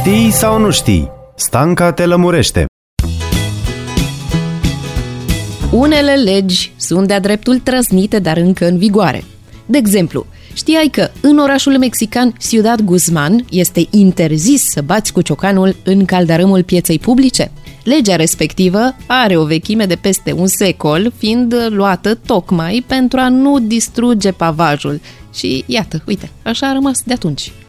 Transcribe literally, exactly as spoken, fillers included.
Știi sau nu știi? Stanca te lămurește. Unele legi sunt de-a dreptul trăznite, dar încă în vigoare. De exemplu, știai că în orașul mexican Ciudad Guzman este interzis să bați cu ciocanul în caldarâmul pieței publice? Legea respectivă are o vechime de peste un secol, fiind luată tocmai pentru a nu distruge pavajul. Și iată, uite, așa a rămas de atunci.